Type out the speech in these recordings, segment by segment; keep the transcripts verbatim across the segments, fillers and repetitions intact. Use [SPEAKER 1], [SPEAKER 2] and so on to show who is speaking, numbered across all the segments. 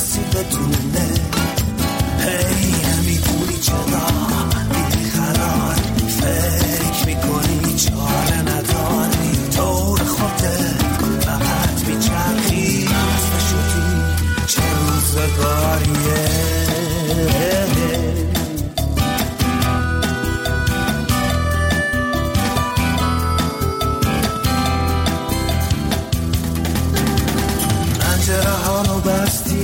[SPEAKER 1] کسی بدونه هی نمیدونی چرا بیقرار فکر میکنی چاره نداری دور خودت فقط میچرخی خسته شدی چه روزگاریه پنجره ها رو بستی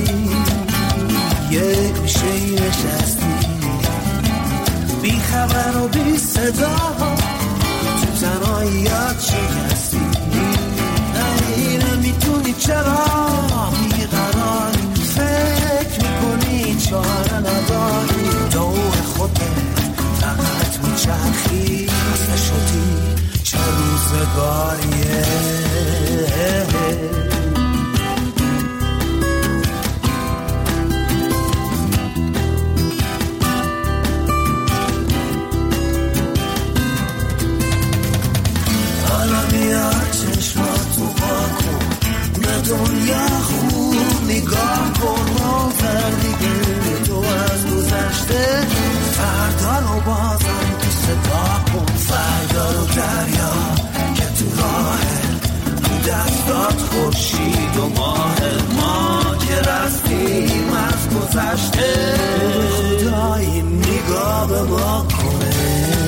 [SPEAKER 1] یک میشه نشستی بی خبر و بی صدا تو تنهاییات شکستی نمیتونی چرا بیقراری فکر میکنی چاره نداری دور خودت فقط میچرخی خسته شدی چه روزگاریه دنیا خوب نگاه کن و دیگه تو از گذشته فردا رو بازم تو صدا کن فردا رو دریا که تو راهه تو دستات خورشید و ماه ما که رفتیم از گذشته خدا این نگاه به ما کنه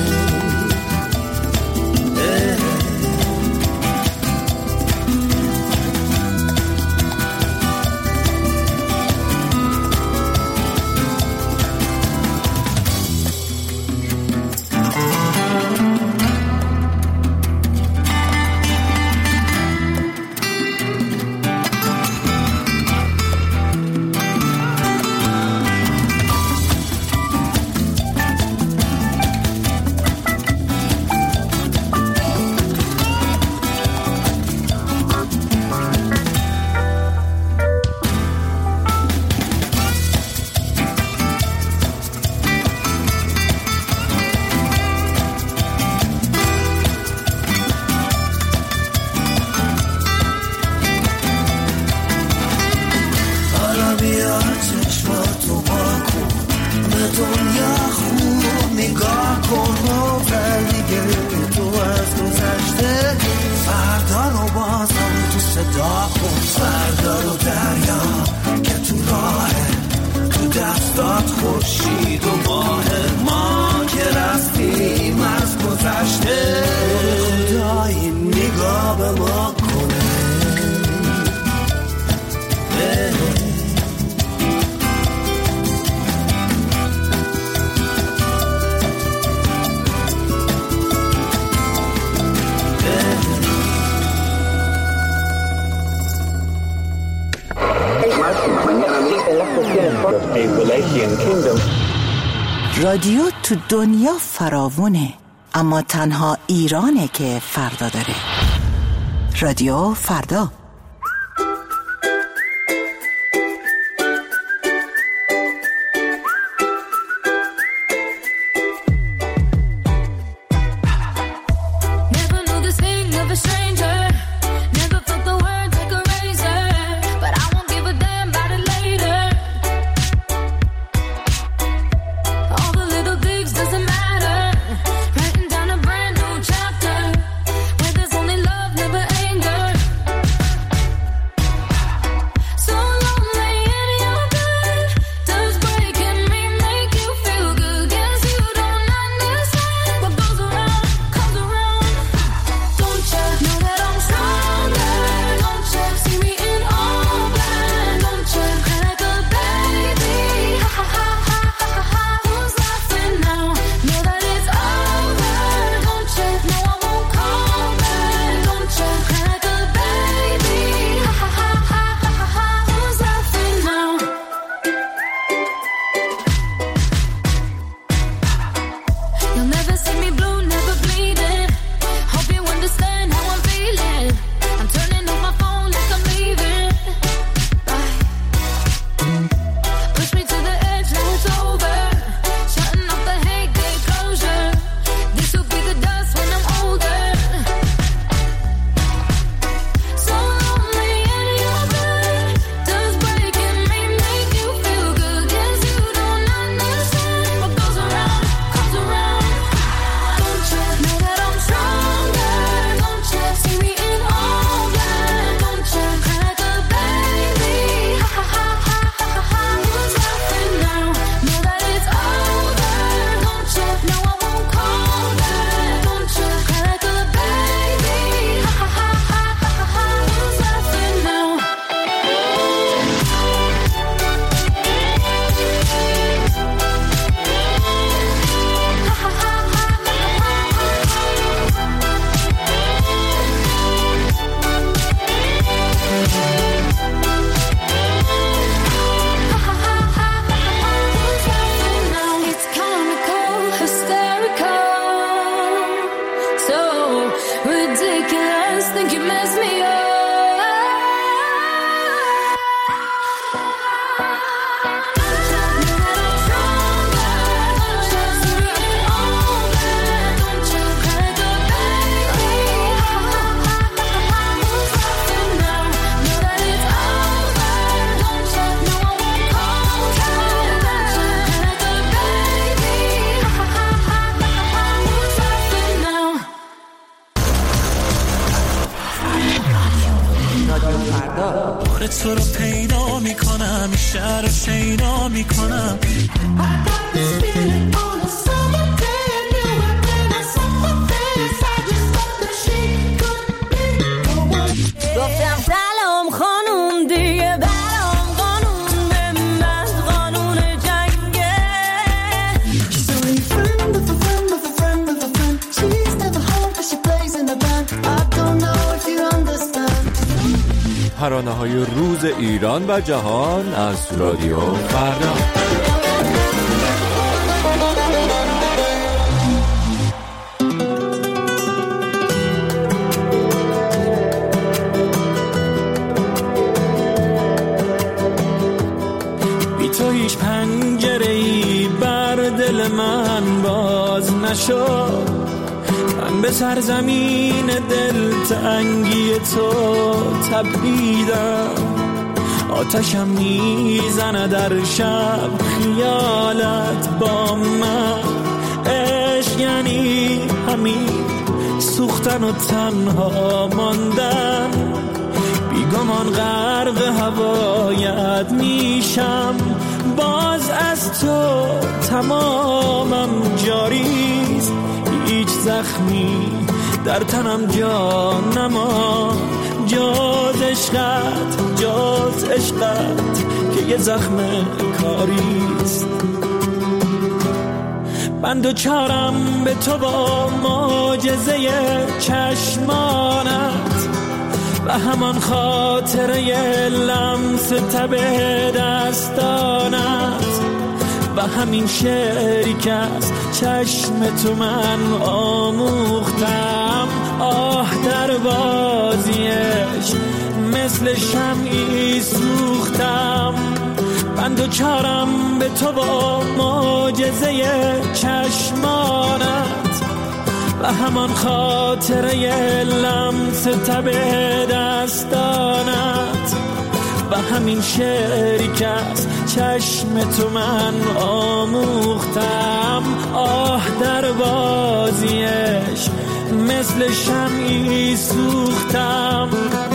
[SPEAKER 2] رادیو تو دنیا فراوونه اما تنها ایرانه که فردا داره. رادیو فردا. فردا.
[SPEAKER 3] بار تو رو پیدا میکنم، شهر رو شیدا میکنم.
[SPEAKER 4] گفتم سلام خانوم دیگه برام قانون به من قانون جنگه.
[SPEAKER 1] She's only a friend of a friend of a friend of a friend. She's never home but she plays in the band. I don't know if you understand.
[SPEAKER 5] ترانه‌های روز ایران و جهان از رادیو فردا.
[SPEAKER 3] بی تو هیچ پنجره‌ای بر دل من باز نشد. من به سرزمین دلتنگی تو تپیدم. آتشم میزنه در شب خیالت با من. عشق یعنی همین سوختن و تنها ماندن. بیگمان غرق هوایت میشم. باز از تو تمامم جاریست. هیچ زخمی در تنم جا نما. جاز عشقت جاز عشقت که یه زخم کاریست. من دوچارم به تو با معجزه چشمانت و همان خاطره لمس تب دستانت و همین شعری که از چشم تو من آموختم. آه در بازیش مثل شمعی سوختم. من دوچارم به تو با معجزه چشمانت و همان خاطره لمس تب دستانت و همین شعری که از چشم تو من آموختم. آه در بازیش مثل شمعی سوختم.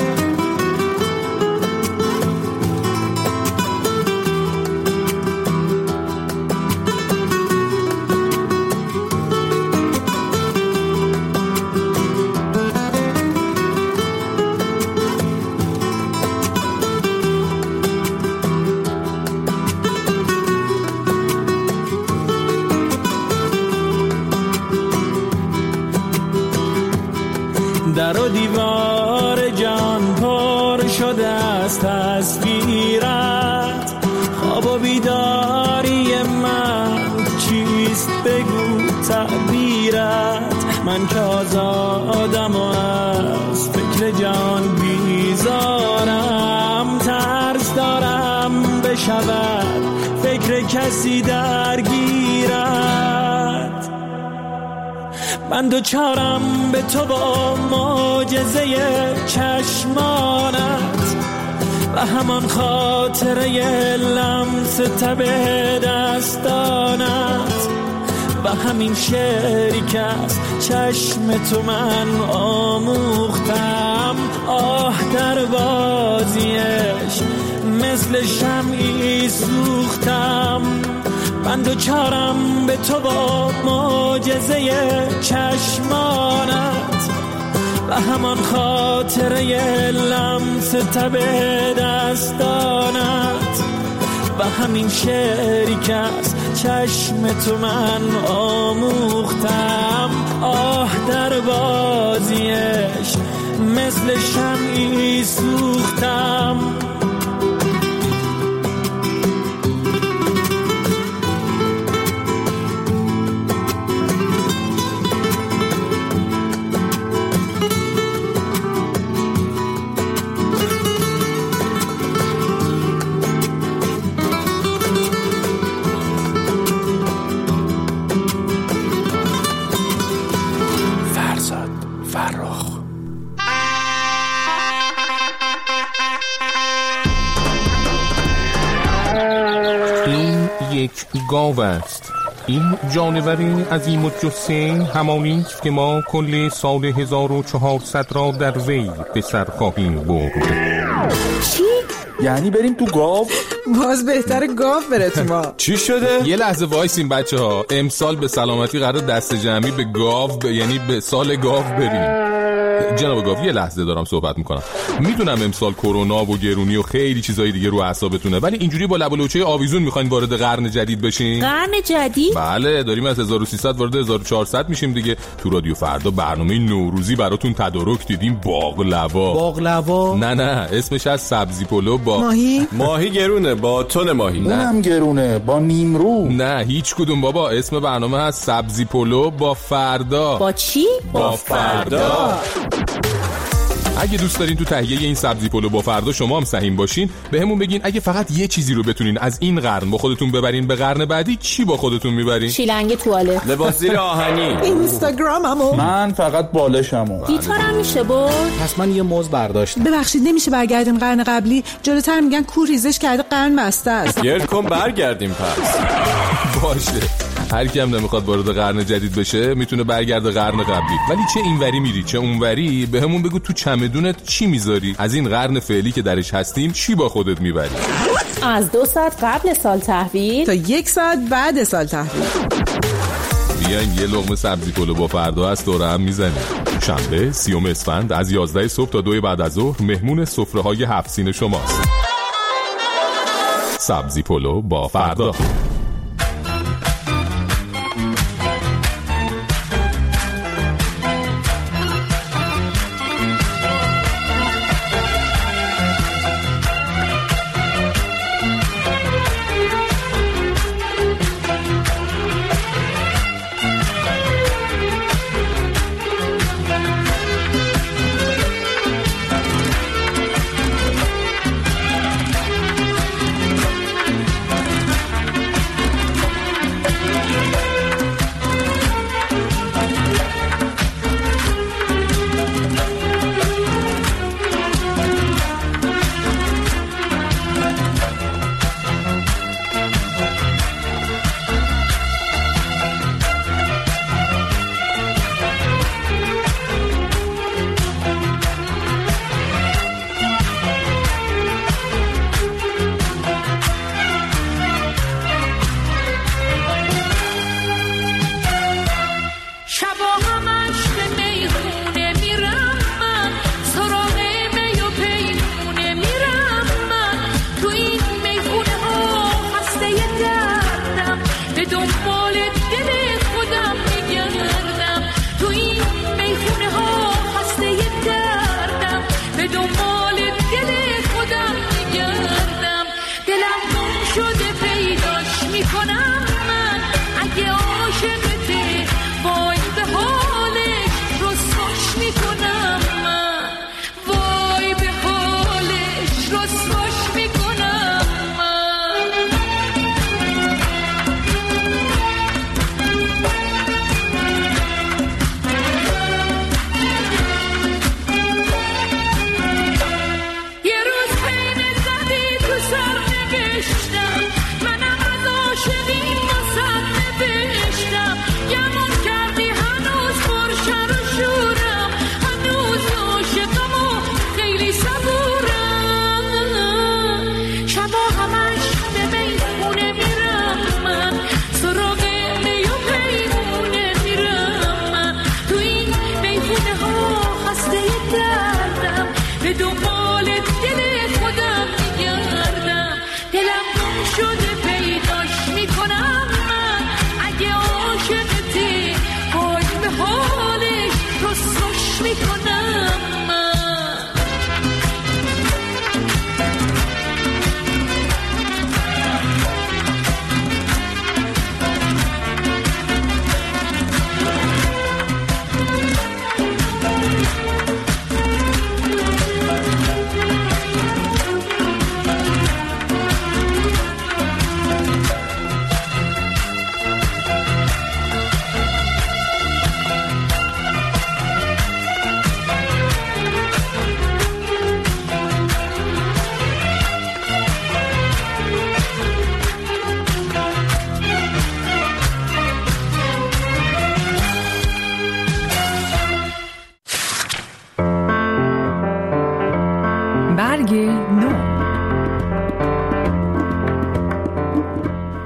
[SPEAKER 3] در و دیوار جان پر شده از تصویرت. خواب و بیداری من چیست بگو تعبیرت. من که آزادم و از فکر جان بیزارم. ترس دارم بشود فکر کسی درگیرت. من دوچارم به تو با معجزه چشمانت و همان خاطره لمس تب دستانت و همین شعری که از چشم تو من آموختم. آه در بازیش مثل شمعی سوختم. من دوچارم به تو با معجزه چشمانت و همان خاطره لمس تب دستانت و همین شعری که از چشم تو من آموختم. آه در بازیش مثل شمعی سوختم.
[SPEAKER 6] یک گاو است این جانور عظیم الجثه همانی است که ما کل سال هزار و چهارصد را در وی به سر خواهیم برد.
[SPEAKER 7] چی؟ یعنی بریم تو گاو؟
[SPEAKER 8] باز بهتره گاو بره تو ما.
[SPEAKER 5] چی شده؟
[SPEAKER 6] یه لحظه وایسین بچه ها، امسال به سلامتی قرار دست جمعی به گاو ب... یعنی به سال گاو بریم. جناب گاو یه لحظه دارم صحبت میکنم. میدونم امسال کرونا و گرونی و خیلی چیزای دیگه رو اعصابتونه، ولی اینجوری با لب و لوچه آویزون میخواین وارد قرن جدید بشین؟
[SPEAKER 4] قرن جدید؟
[SPEAKER 6] بله، داریم از هزار و سیصد وارد هزار و چهارصد میشیم دیگه. تو رادیو فردا برنامه نوروزی براتون تدارک دیدیم. باقلوا.
[SPEAKER 7] باقلوا؟
[SPEAKER 6] نه نه، اسمش از سبزی پلو با
[SPEAKER 8] ماهی؟
[SPEAKER 5] ماهی گرونه با تن ماهی.
[SPEAKER 7] اونم گرونه با نیمرو.
[SPEAKER 6] نه هیچ کدوم بابا، اسم برنامه هست سبزی پلو با فردا.
[SPEAKER 4] با چی؟
[SPEAKER 6] با فردا. اگه دوست دارین تو تهیه این سبزی پلو با فردا شما هم سهیم باشین، بهمون بگین. اگه فقط یه چیزی رو بتونین از این قرن با خودتون ببرین به قرن بعدی، چی با خودتون میبرین؟
[SPEAKER 4] شیلنگ توالت،
[SPEAKER 5] لباس زیر آهنی،
[SPEAKER 8] اینستاگراممو.
[SPEAKER 7] من فقط بالشمو.
[SPEAKER 4] گیتارم میشه برد؟
[SPEAKER 7] پس من یه موز برداشتم.
[SPEAKER 8] ببخشید نمیشه برگردیم قرن قبلی؟ جلوتر میگن کور ریزش کرده قرن بسته است.
[SPEAKER 5] گرد کن برگردیم پس.
[SPEAKER 6] باشه، هر کیم نمیخواد وارد قرن جدید بشه میتونه برگرده قرن قبلی. ولی چه اینوری میری چه اونوری، بهمون بگو تو چمدونت چی میذاری؟ از این قرن فعلی که درش هستیم چی با خودت میبری؟
[SPEAKER 4] از دو ساعت قبل سال تحویل
[SPEAKER 8] تا یک ساعت بعد سال تحویل.
[SPEAKER 6] بیاین یه لقمه سبزی پلو با فردا هست دوره هم میزنیم. شنبه سیوم اسفند از یازده صبح تا دو بعد از ظهر مهمون سفره های هفت سین شماست. سبزی پلو با فردا.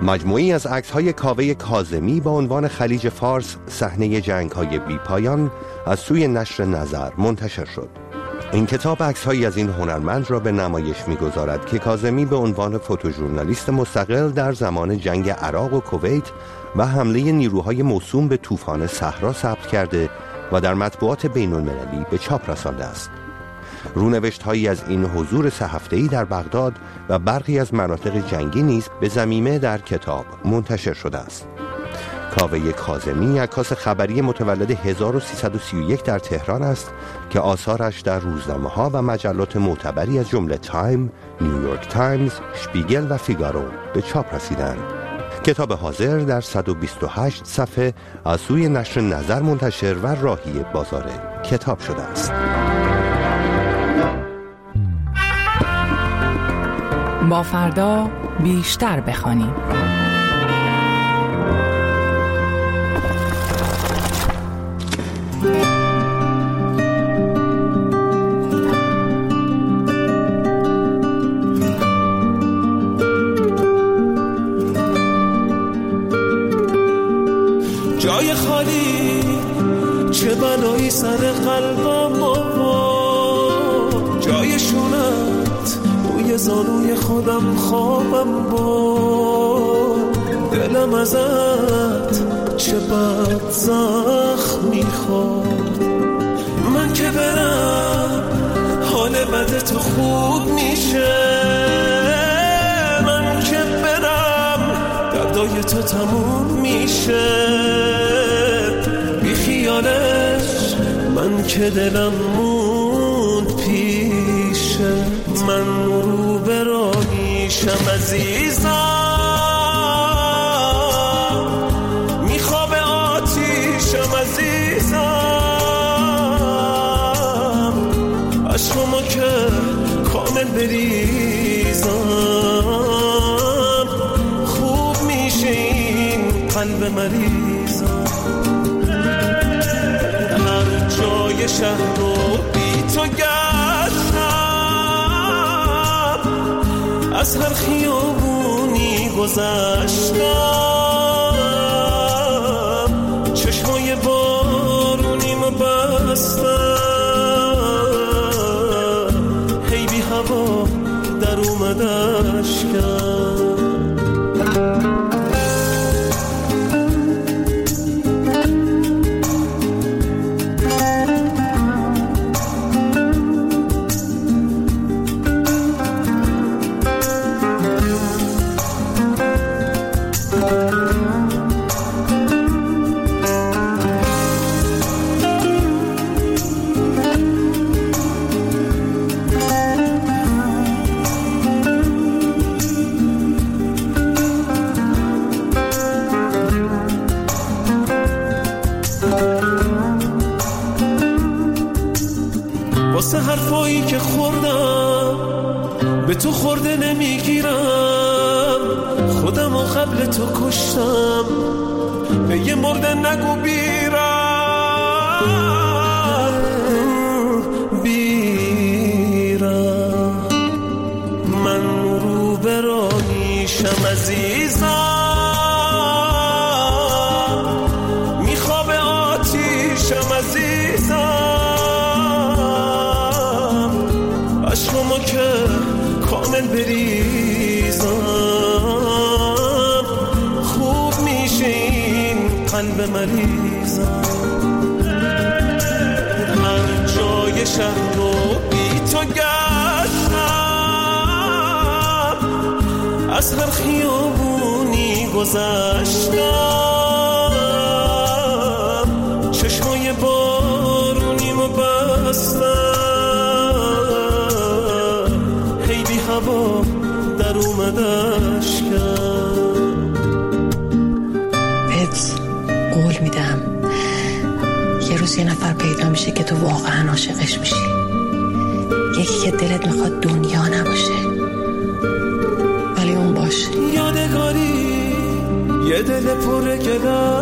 [SPEAKER 9] مجموعی از عکس‌های کاوه کاظمی با عنوان خلیج فارس صحنه جنگ‌های بی‌پایان از سوی نشر نظر منتشر شد. این کتاب عکس‌هایی از این هنرمند را به نمایش می‌گذارد که کاظمی به عنوان فوتوژورنالیست مستقل در زمان جنگ عراق و کویت و حمله نیروهای موسوم به طوفان صحرا ثبت کرده و در مطبوعات بین‌المللی به چاپ رسانده است. رونوشت‌هایی از این حضور سه هفته‌ای در بغداد و برخی از مناطق جنگی نیز به ضمیمه در کتاب منتشر شده است. کاوه کاظمی عکاس خبری متولد هزار و سیصد و سی و یک در تهران است که آثارش در روزنامه‌ها و مجلات معتبری از جمله تایم، نیویورک تایمز، شپیگل و فیگارو به چاپ رسیدند. کتاب حاضر در صد و بیست و هشت صفحه از سوی نشر نظر منتشر و راهی بازار کتاب شده است.
[SPEAKER 10] با فردا بیشتر بخوانیم.
[SPEAKER 3] جای خالی چه بلایی سر قلبم آورد، جای شونت روی زانوی خودم خوابم بود، دلم ازت چه بد زخم میخورد. من که برم حال بد تو خوب میشه، من که برم دردای تو تموم میشه. بی خیالش من که دلم موند پیشه، من رو برا میشم عزیزم، میخواب آتیشم عزیزم، عشقمو که کامل بریزم، خوب میشه این قلب مریضم. هر جای شهر رو بی تو گشتم، از هر خیابونی گذشتم، چشمای بارونیمو بستم، هی بی هوا در اومد اشکم. واسه حرفایی که خوردم به تو خورده نمیگیرم، خودم و قبل تو کشتم، به یه مرده نگو بیرم بیرم. من رو برا میشم عزیزم، میخواب آتیشم عزیزم، عشقمو که کامل بریزم، خوب میشه این قلب مریضم. هر جای شهر رو بی تو گشتم، از هر خیابونی گذشتم، چشمای بارونیمو بستم، هی بی هوا در اومد اشکم.
[SPEAKER 11] بهت قول میدم یه روز یه نفر پیدا میشه که تو واقعا عاشقش میشی، یکی که دلت میخواد دنیا نباشه ولی اون باشه.
[SPEAKER 3] یادگاری یه دل پره که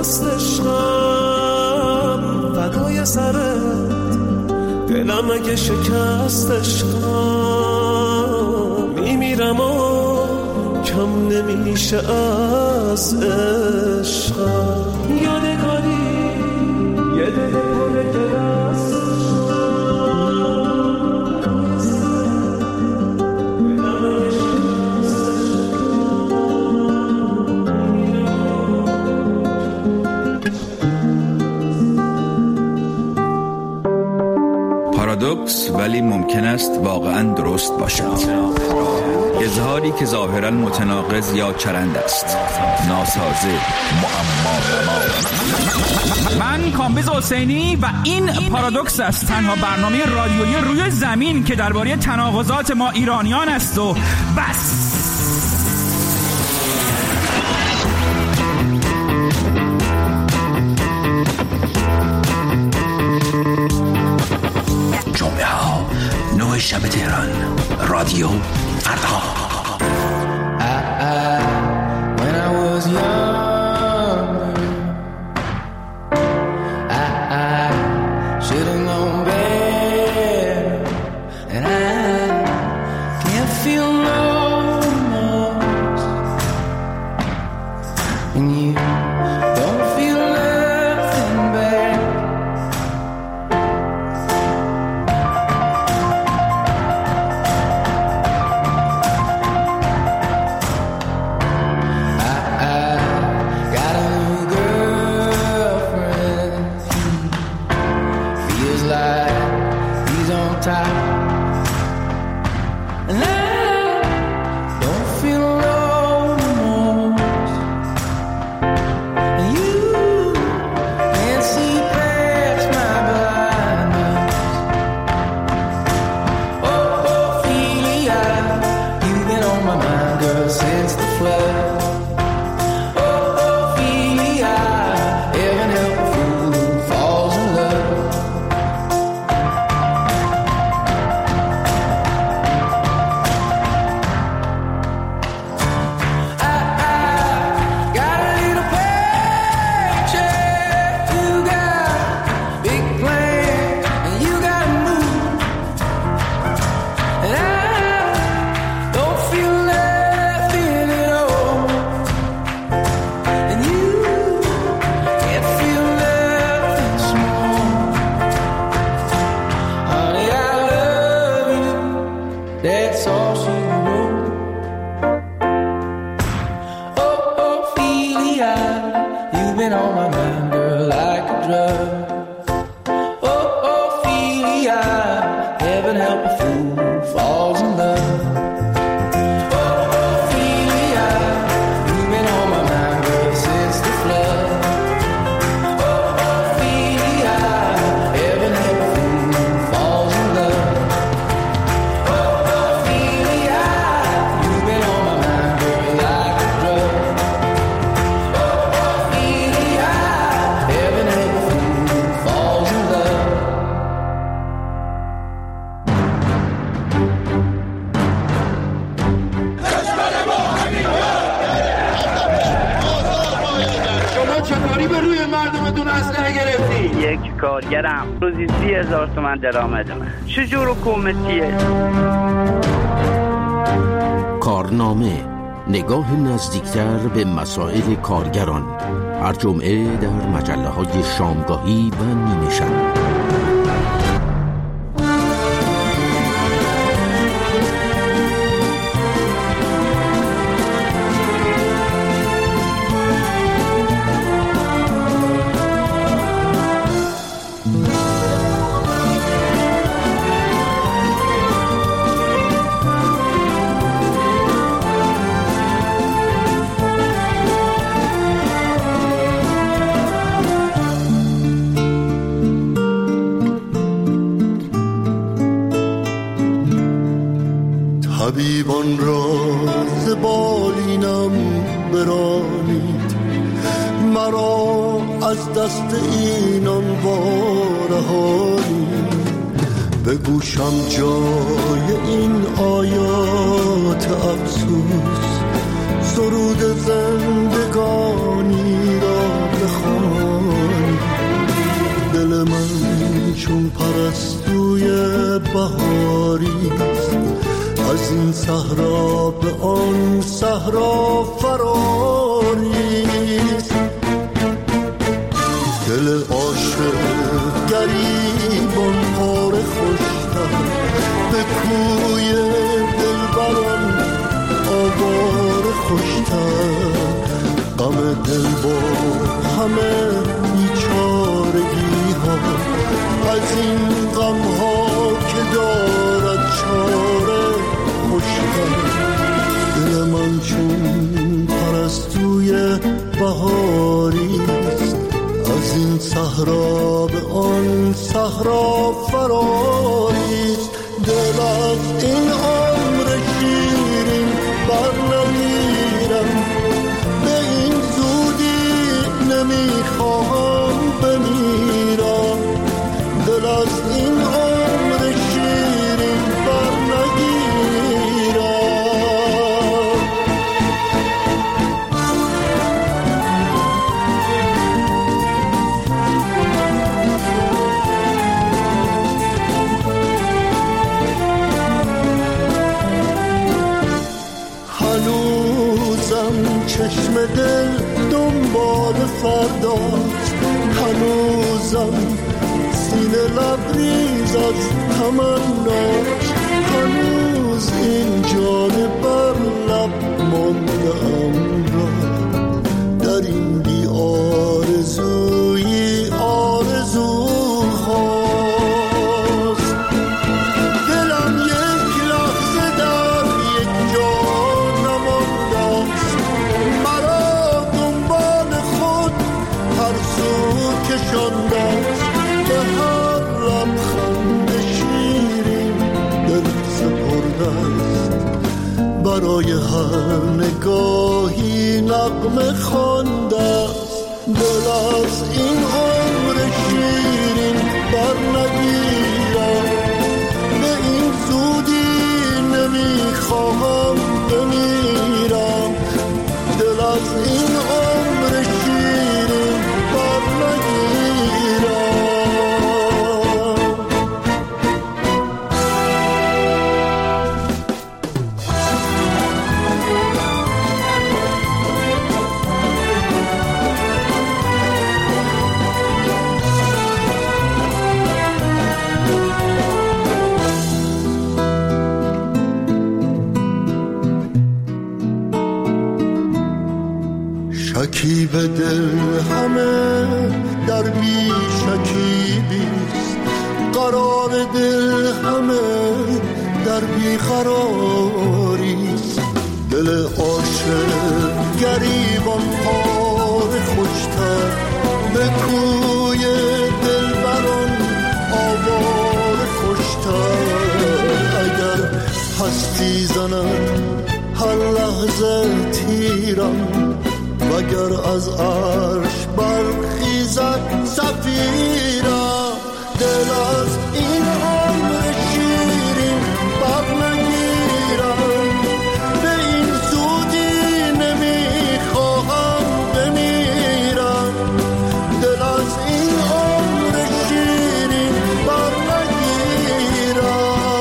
[SPEAKER 3] دستشم، فدای سرت دلم اگه شکستشم، میمیرم و کم نمیشه از عشقم. یادگاری یه دل پر دلست
[SPEAKER 12] پارادوکس ولی ممکن است واقعاً درست باشد. اظهاری که ظاهراً متناقض یا چرند است، ناسازه، معما.
[SPEAKER 13] من کامبیز حسینی و این پارادوکس است، تنها برنامه رادیویی روی زمین که درباره تناقضات ما ایرانیان است و بس.
[SPEAKER 14] جمعه ها نوع شب تهران، رادیو فردا.
[SPEAKER 15] کارگرم روزی سی هزار تومن درآمد من. چجور حکومتیه؟
[SPEAKER 16] کارنامه، نگاه نزدیکتر به مسائل کارگران، هر جمعه در مجله های شامگاهی و نیمه شب.
[SPEAKER 1] طبیبان را ز بالینم برانید، مرا از دست اینان وارهانید. به گوشم جای این آیات افسوس، سرود زندگانی را بخوانید. دل من چون پرستوی بهاریست، از این صحرا به آن صحرا فراریست. دل عاشق گریبان پاره خوشتر به کوی دلبران آواره خوشتر. غم دل با همه بیچارگی ها از این غم ها که دارد چاره خوشتر. دل من چون پرستوی بهاریست از این صحرا به آن صحرا فراریست. دل از این عمر شیرین بر نمیرم به این زودی نمیخواهم بمیرم. دل از این عمر شیرین بر نگیرم. چشم دل دنبال فرداست. هنوزم سینه لبریز از تمناست. هنوز این جان بر لب مانده ام را در این بی آرزویی آرزوهاست. دلم یک لحظه در یک جا نمانداست. مرا دنبال خود هر سو کشانداست. به هر لبخند شیرین دل سپردست. برای هر نگاهی نغمه خواندست. دل از این عمر شیرین بر نگیرم به این زودی نمیخواهم بمیرم. دل از این عمر شیرین بر نگیرم. شکی به دل همه در بی شکی بیست. قرار دل همه در بی قراریست. دل عاشق گریبان پاره خوشتر به کوی دلبران آواره خوشتر. اگر هستی زند هر لحظه تیرم وگر از عرش برخیزد صفیرم. دل از این عمر شیرین بر نگیرم به این زودی نمیخواهم بمیرم. دل از این عمر شیرین بر نگیرم.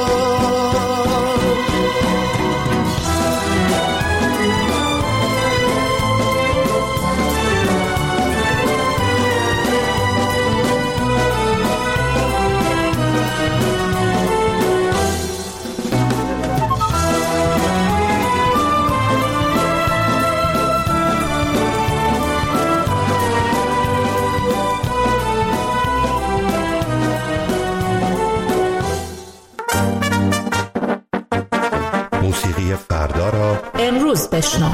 [SPEAKER 9] موسیقی فردا را
[SPEAKER 4] امروز بشنو.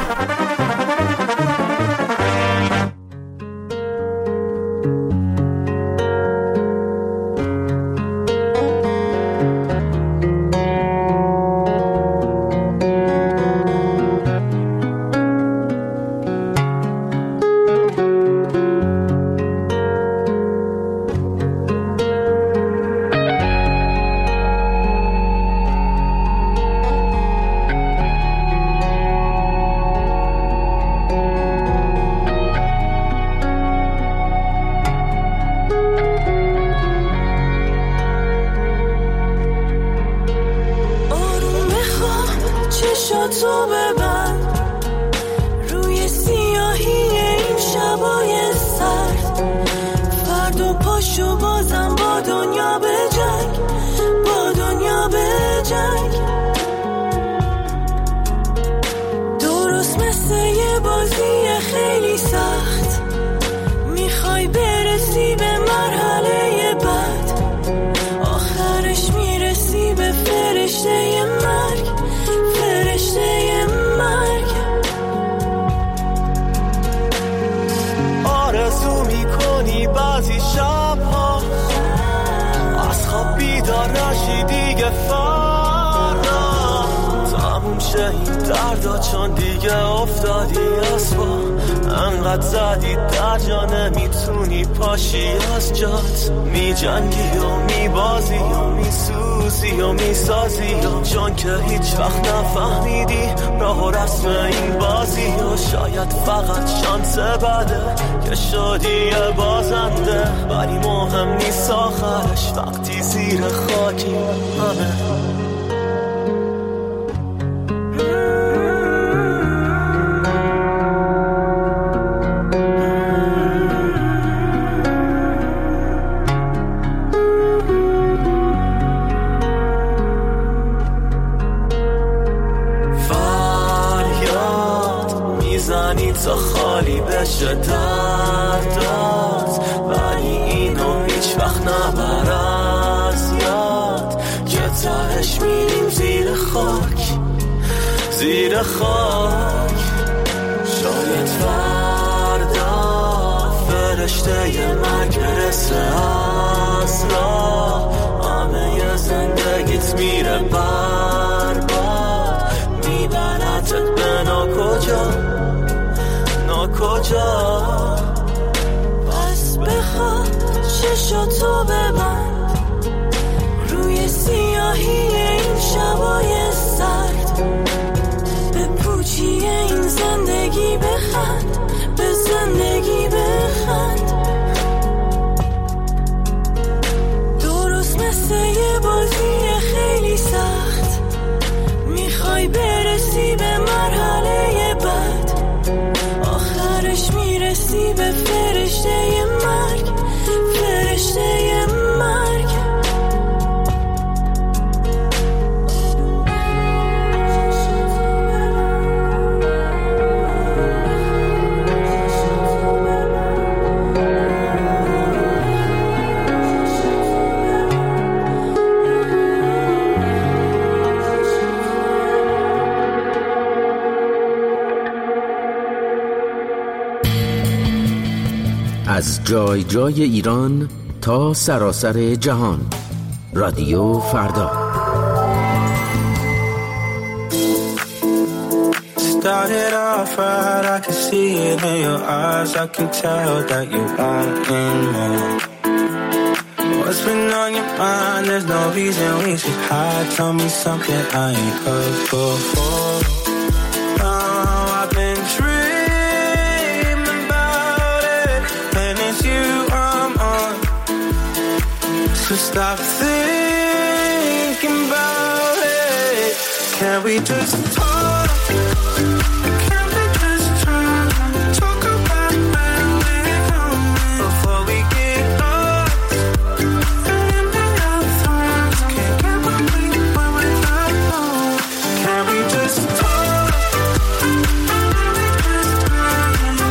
[SPEAKER 17] چشاتو ببند روی سیاهی این شبای سرد. فردا پاشو بازم با دنیا به جنگ، با دنیا به جنگ. درست مثل یه بازی خیلی سخت میخوای برسی به مرحله بعد، آخرش میرسی به فرشته مرگ، فرشته مرگ.
[SPEAKER 1] آرزو میکنی بعضی شبها از خواب بیدار نشی دیگه، فردا تموم شه این دردا چون دیگه افتادی از با انقدر زدی در جا نمیتونی پاشی از جات. می جنگی و می بازی و می سوزی و می سازی و چون که هیچ وقت نفهمیدی راه و رسم این بازی و شاید فقط شانس بده که شدی یه بازنده، ولی مهم نیست آخرش وقتی زیر خاکی همه. تا خالی بشه دردات، ولی اینو هیچ وقت نبر از یاد که تهش میریم زیر خاک، زیر خاک. شاید فردا فرشته مرگ برسه از راه، همه زندگیت میره برباد، میبرتت به ناکجا کجا. پس بخواه چشاتو ببند روی سیاهی این شبای سرد، به پوچی این زندگی بخند، به زندگی بخند. درست مثل یه بازی خیلی سخت میخوای برسی به مرحله بعد، آخرش میرسی به فرشته مرگ، فرشته مرگ.
[SPEAKER 16] از جای جای ایران تا سراسر جهان، رادیو فردا.
[SPEAKER 18] Started off right, I can see it in your eyes, I can tell that you want more. What's been on your mind, there's no reason we should hide, tell me something I ain't heard before. Oh, I've been dreaming about it, and it's you I'm on. So stop thinking about it. Can we just talk? Can we just try to talk about where we're going before we get lost? And in our thoughts, can't get what we want without knowing. Can we just talk? Can we just try?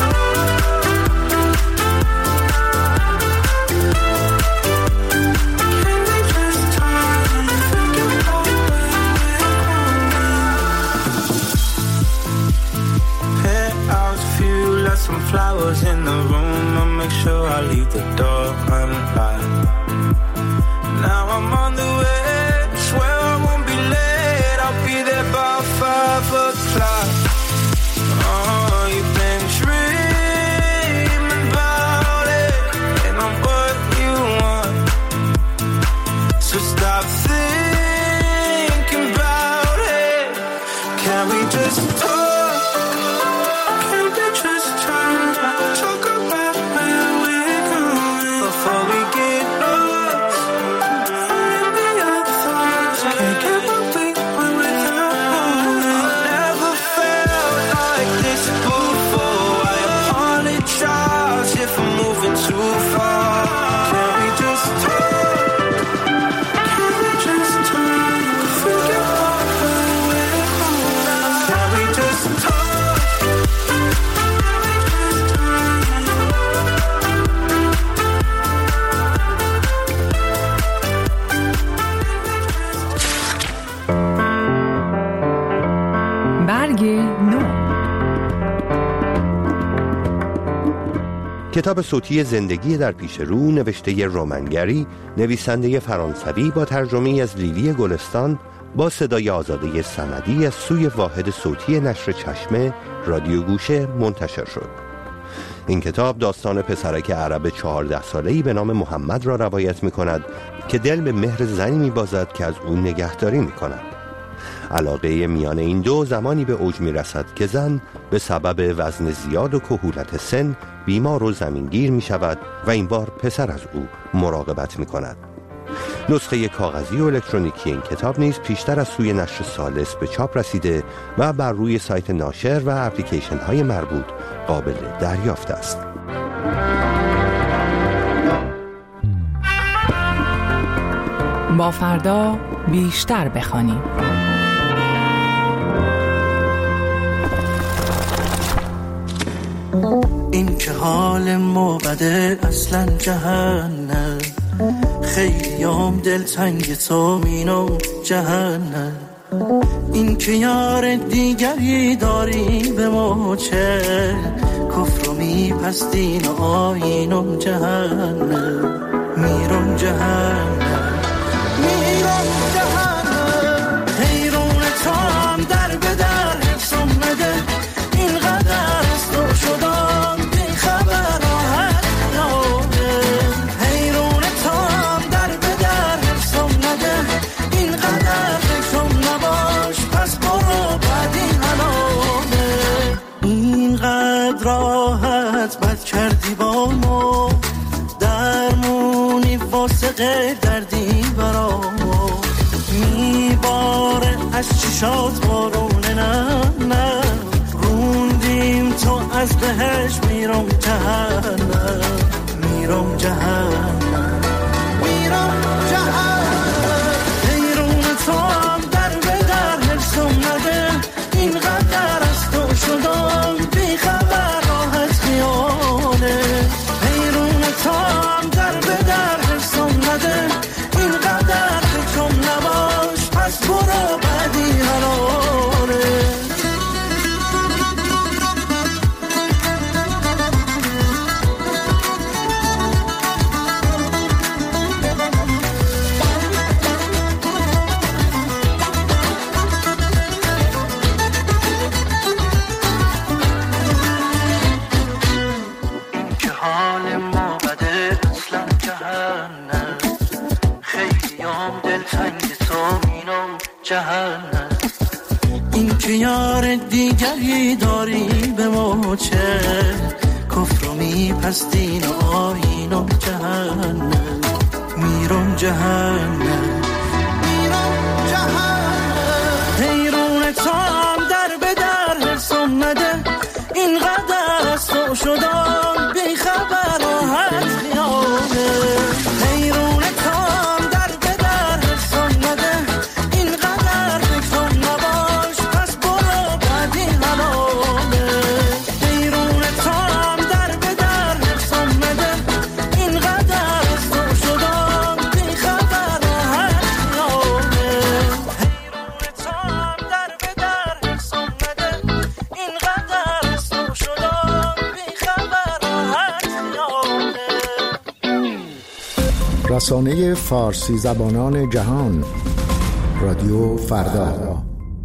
[SPEAKER 18] Some flowers in the room, I'll make sure I leave the door unlocked. Now I'm on the way, swear I won't be late, I'll be there by five o'clock. Oh, you've been dreaming about it, and I'm what you want. So stop thinking about it. Can we just talk? Talk about where we're going before we get
[SPEAKER 10] نو.
[SPEAKER 9] کتاب صوتی زندگی در پیش رو نوشته رومن گری، نویسنده فرانسوی با ترجمه از لیلی گلستان، با صدای آزاده صمدی از سوی واحد صوتی نشر چشمه رادیو گوشه منتشر شد. این کتاب داستان پسرک عرب چهارده ساله‌ای به نام محمد را روایت می کند که دل به مهر زنی می بازد که از او نگهداری می کند. علاقه میان این دو زمانی به اوج می رسد که زن به سبب وزن زیاد و کهولت سن بیمار و زمینگیر می شود و این بار پسر از او مراقبت می کند. نسخه کاغذی و الکترونیکی این کتاب نیز پیشتر از سوی نشر ثالث به چاپ رسیده و بر روی سایت ناشر و اپلیکیشن های مربوط قابل دریافت است.
[SPEAKER 10] با فردا بیشتر بخوانیم.
[SPEAKER 1] این که حال ما بده اصلا جهنم، خیلیام دلتنگ تو مینم جهنم. این که یار دیگری داری به ما چه، کفر و میپستین و آینم جهنم. میرم جهنم میرم جهنم، حیرون تام در به در حفظم مده، اینقدر از تو شدم بی خبر راحت یاده. حیرون تام در به در حفظم مده، اینقدر فکرم نباش پس برو بعدی حلاله. اینقدر راحت بد کردی با ما، درمونی واسه غیر دردی برا ما. میباره از چشات بارونه نه نه، روندیم تو از بهش میرم جهنم. میرم جهنم میرم جهنم، حیرون تو هم در به در حرسم نده، اینقدر از تو شدم بی خبر راحت خیاله. حیرون تو هم در به در حرسم نده، اینقدر فکرم نباش پس برو بعدی حلاله. جهنم. این که یار دیگری داری به ما چه، کفر و میپستین و آینم جهنم. میرم جهنم میرم جهنم، حیرون تام در به در حرسم نده، اینقدر از تو شدم بی خبر راحت خیاله. حیرون تام در به در حرسم نده، اینقدر فکرم نباش پس برو بعدی حلاله. حیرون تام در به در حرسم نده، اینقدر از تو شدم بی خبر راحت خیاله. حیرون تام در به در حرسم نده، اینقدر از تو شدم بی خبر راحت خیاله.
[SPEAKER 19] رسانه فارسی زبانان جهان، رادیو فردا.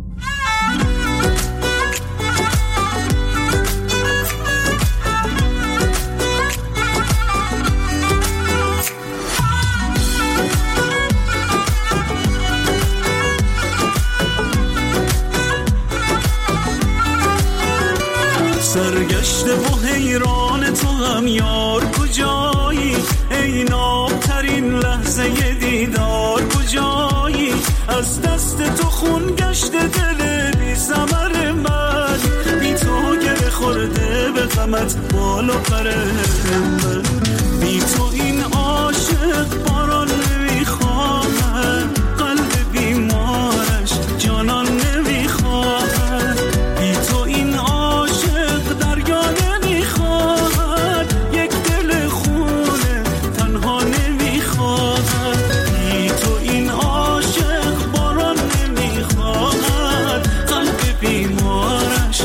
[SPEAKER 3] سرگشته و حیران تو هم یار کجایی، ای نابترین لحظه دیدار کجایی، از دست تو خون گشته دل بی ثمر من، بی تو گره خورده به غمت بال و پر من، بی تو این عاشق باران نمیخواهد، قلب بیمارش جانان نمیخواهد، بی تو این عاشق دریا نمیخواهد، یک دل خونه تنها نمیخواهد، بی تو این عاشق باران نمیخواهد، قلب بیمارش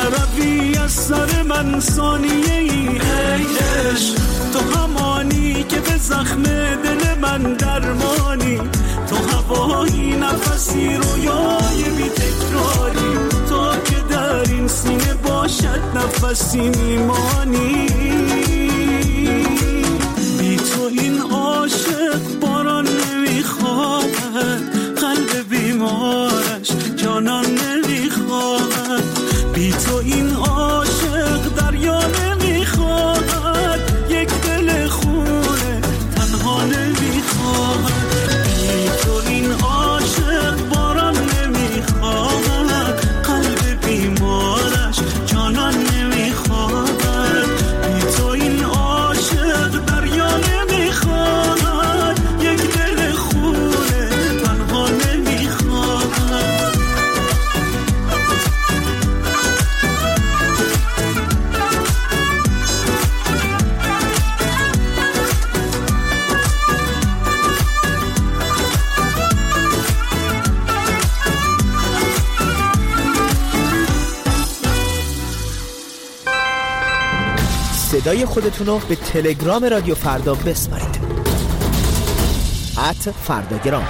[SPEAKER 3] نروی از سر من ثانیه ای عشق، تو همانی که به زخم دل من درمانی، تو هوایی نفسی رویای بی تکراری، تا که در این سینه باشد نفسی میمانی. بی تو این عاشق باران نمیخواهد، قلب بیمارش جانان نمیخواهد. بی تو این عاشق دریا نمیخواهد، یک دل خونه تنها نمیخواهد. بی تو این عاشق باران نمیخواهد، قلب بیمارش جانان نمیخواهد. بی تو این عاشق دریا نمیخواهد، یک دل خونه تنها نمیخواهد.
[SPEAKER 20] صدای خودتون رو به تلگرام رادیو فردا بسپارید. ات فرداگرام.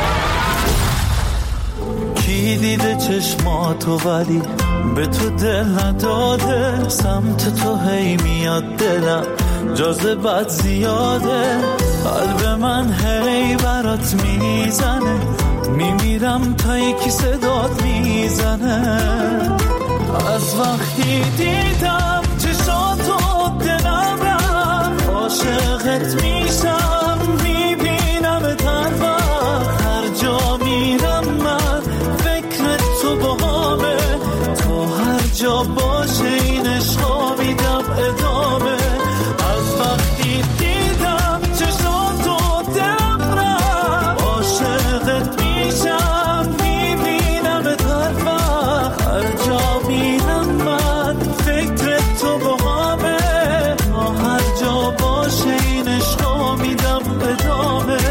[SPEAKER 3] کی دیده چشماتو ولی به تو دل نداده، سمت تو هی میاد دلم جاذبت زیاده، قلب من هی برات میزنه، میمیرم تا یکی صدات میزنه. از وقتی دیدم چشاتو دلم رفت، عاشقت میشم میبینم تنها، هر جا میرم من فکر تو باهامه، تو هر جا باشه این عشقا میدم ادامه. از وقتی دیدم چشاتو دلم رفت، عاشقت میشم میبینم تنها، هر جا میرم من فکر تو باهامه، تا هر جا باشه این عشقا میدم ادامه.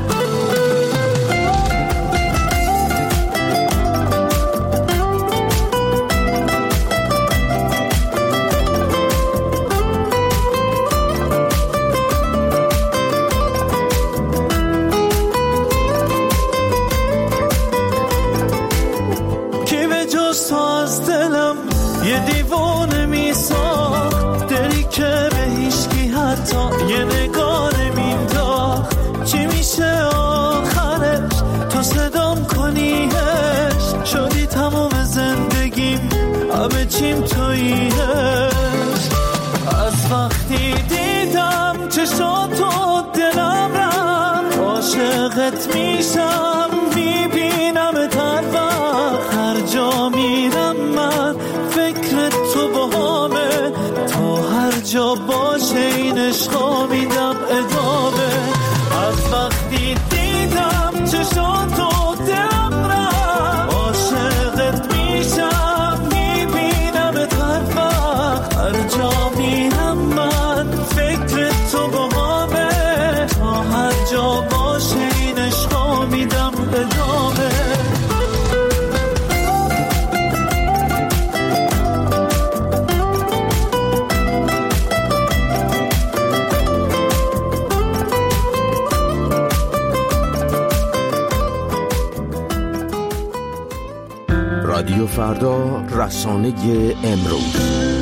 [SPEAKER 3] کی به جز تو از دلم یه دیوانه میساخت، دلی که به هیچکی حتی یه نگاه نمینداخت. چی میشه آخرش تو صدام کنیش، شدی تمام زندگیم همه چیم توییش. از وقتی دیدم چشاتو دلم رفت، عاشقت میشم میبینم تنها، هر جا میرم من فکر تو باهامه، تا هر جا باشه این عشقا میدم ادامه. از وقتی دیدم چشاتو دلم رفت، عاشقت میشم میبینم تنها، هر جا میرم من فکر تو باهامه، تا هر جا باشه این عشقا میدم ادامه.
[SPEAKER 16] رادیو فردا، رسانه امروز.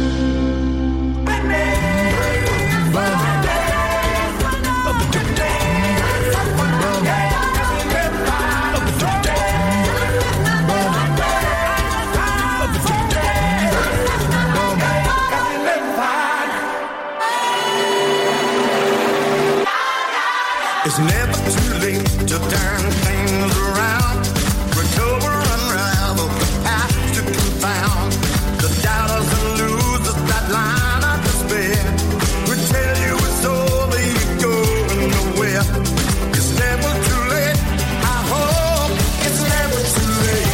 [SPEAKER 1] It's never too late to turn things around, recover, unravel the past to confound the doubters and losers that line up despair. We tell you it's over, you're going nowhere. It's never too late. I hope it's never too late.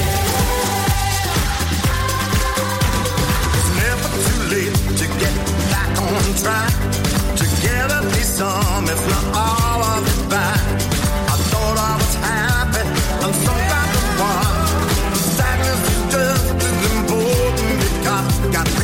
[SPEAKER 1] It's never too late to get back on track. Together be some, if not all of it back. I thought I was happy and some kind of one. Sadness is just as important because got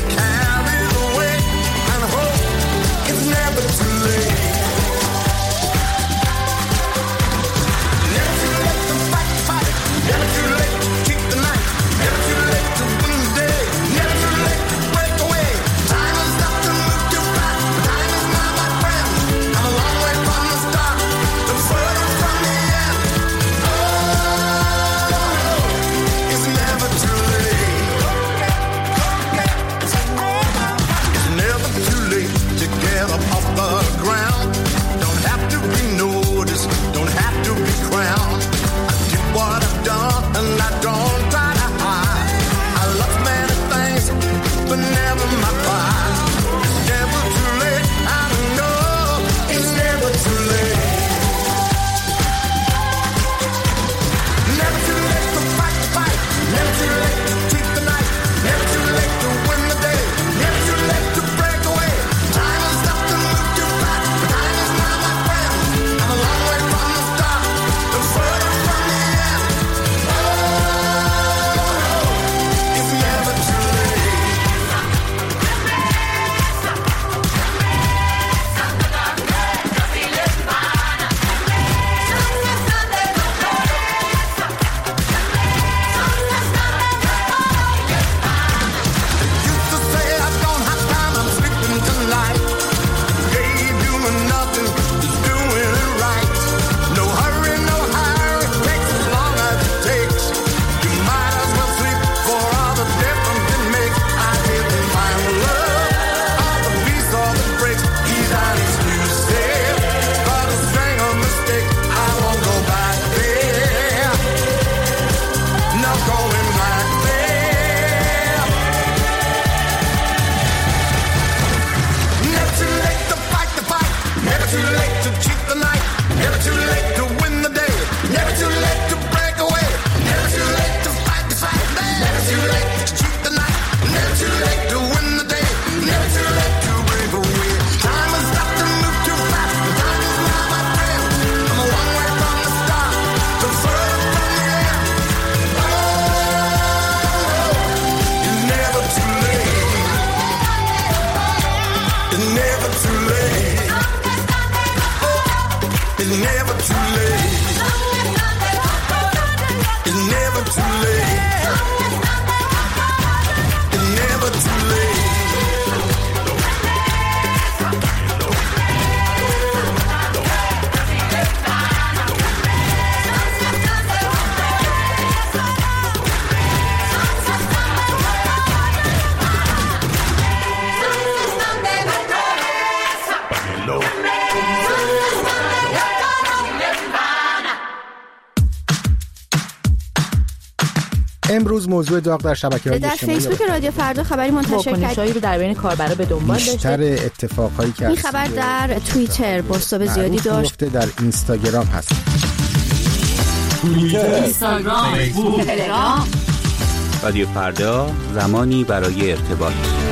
[SPEAKER 1] but never my pride. It's never too late, I know it's never too late. Never too late to fight the fight, never too late to cheat the night, never too late to win the day, never too late to break away. Time is up to move too fast, but time is not my friend. I'm a long way from the start, but further from the end. Oh, it's never too late. Used to say I don't have time, I'm sleeping tonight. Yeah, you're doing nothing, just doing it right. No hurry, no hurry, takes as long as it takes. You might as well sleep for all the difference it makes. I didn't find love, all the peace, all the breaks. He's not exclusive, but a string of mistakes. I won't go back there, not going back there. Never too late to fight the fight, never too late to cheat the night, never too late to win the day, never too late to break away, never too late to fight the fight, never too late to cheat the night, never too late to win the day, never too late to break away. Time has got to move too fast, time is not my friend. I'm a long way from the start, the further from the end. Oh, it's never too late. It's never too late. It's never too late. It's never too late. It's never too late.
[SPEAKER 19] امروز موضوع داغ در شبکه‌های
[SPEAKER 21] در
[SPEAKER 19] اجتماعی
[SPEAKER 21] فیسبوک رادیو فردا خبری منتشر
[SPEAKER 4] واکنش‌هایی
[SPEAKER 21] کرد
[SPEAKER 4] رو در بین کاربرا به دنبال
[SPEAKER 19] بیشتر
[SPEAKER 4] داشته.
[SPEAKER 19] اتفاقهایی که
[SPEAKER 21] این خبر در توییتر بازتاب زیادی داشت.
[SPEAKER 19] در اینستاگرام هست.
[SPEAKER 4] اینستاگرام، فیسبوک، تلگرام.
[SPEAKER 12] رادیو فردا، زمانی برای ارتباط.